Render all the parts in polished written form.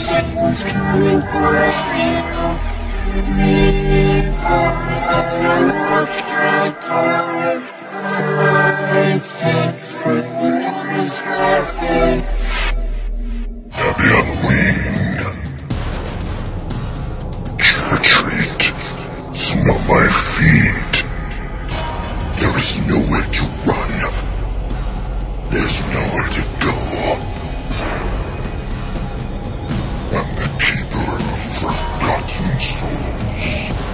Satan's coming for you. 3, 4, I can't go. 5, 6, when is perfect. Happy Halloween. Trick or treat. Smell my feet. There is nowhere to run. There's nowhere to go. I'm the keeper of forgotten souls.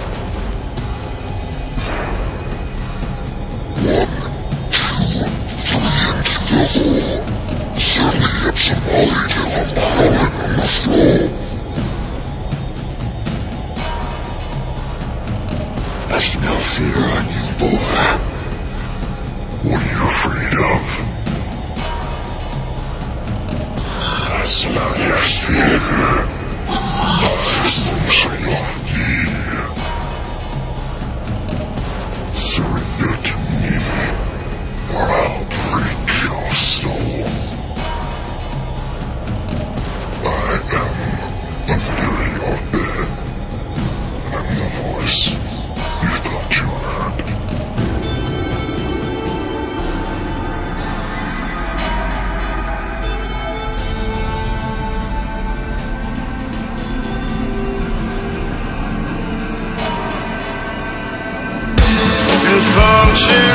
1, 2, 3 into the hole. Serve me up some holly till I'm crawling on the floor. I smell fear on you, boy. What are you afraid of? I smell your fear. Listen off me. Surrender to me, or I'll break your soul. I am under your bed. I'm the voice you thought you heard. Function